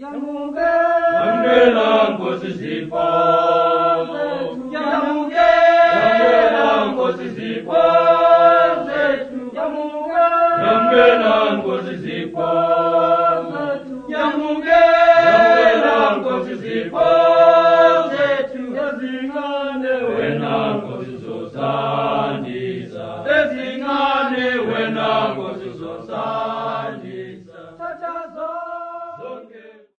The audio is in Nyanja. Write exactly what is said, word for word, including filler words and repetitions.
Yamuge, Yamgela nkosi zipho. Yamuge, Yamgela nkosi zipho. Yamuge, Yamgela nkosi zipho. Yamuge, Yamgela nkosi zipho.